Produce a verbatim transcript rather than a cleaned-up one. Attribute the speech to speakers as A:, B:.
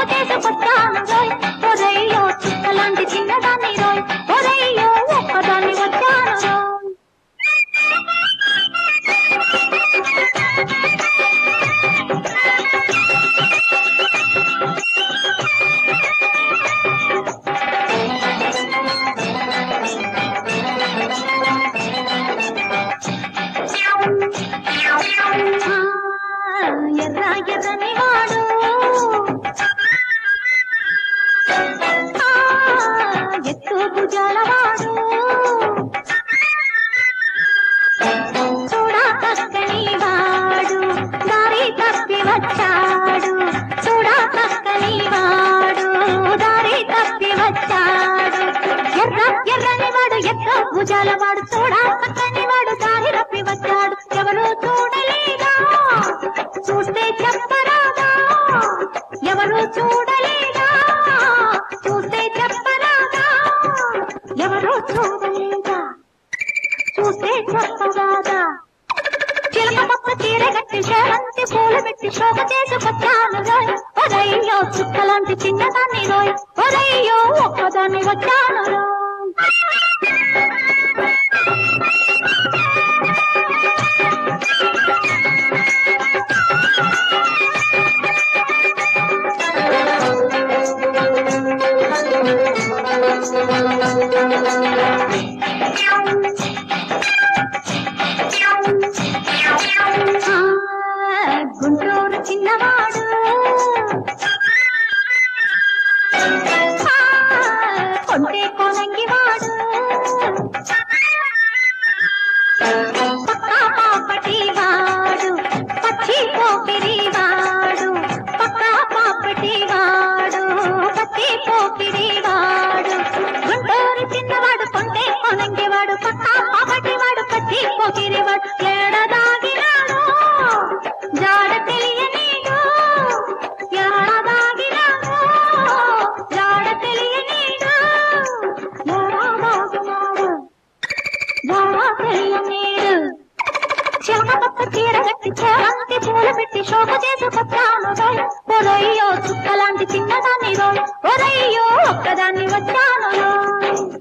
A: చేసుకొచ్చాను రోయ్ ఒరయ్యో చుక్కలాంటి చిన్నదాన్ని రోయ్ ఒరయ్యో ఒక్కదాన్ని వచ్చాను రోయ్. ఎర్ర ఎర్రని వాడు ఎత్తు భుజాలవాడు చూడా చక్కని వాడు దారి తప్పి వచ్చాడు చూడా చక్కని వాడు దారి తప్పి వచ్చాడు. ఎర్ర ఎర్రని వాడు ఎత్తు భుజాలవాడు చూడా చక్కని వాడు దారి తప్పి వచ్చాడు. ఎవరు చూడలేదా చూస్తే చెప్పరాదా ఎవరు చూడలేదా చూస్తే చెప్పరాదా ఎవరు చూడలేదా చూస్తే చెప్పరాదా. చిలక పక్క చీర కట్టి చేరంతి పూలు పెట్టి శోభ చేసుకొచ్చాను రోయ్ ఒరయ్యో చుక్కలాంటి చిన్నదాన్ని రోయ్ ఒరయ్యో ఒక్కదాన్ని వచ్చాను రోయ్. గుంటూరు చిన్నవాడు కొంటే కోనంగివాడు పక్కా పాపటి వాడు పచ్చి పోపిరి వాడు పక్కా పాపటి వాడు పచ్చి పోపిరి వాడు. గుంటూరు చిన్నవాడు కొంటే కోనంగివాడు పక్కా పాపటి వాడు పచ్చి పోపిరి వాడు. ఏడదాగినాడు జాడ తెలియనీడు ఏడదాగినాడు జాడ తెలియనీడు ఏడదాగినాడు జాడ తెలియనీడు. చిలక పక్క చీర కట్టి చేరంతి పూలు పెట్టి శోభ చేసుకొచ్చాను రోయ్ ఒరయ్యో చుక్కలాంటి చిన్నదాన్ని రోయ్ ఒరయ్యో ఒక్కదాన్ని వచ్చాను రోయ్.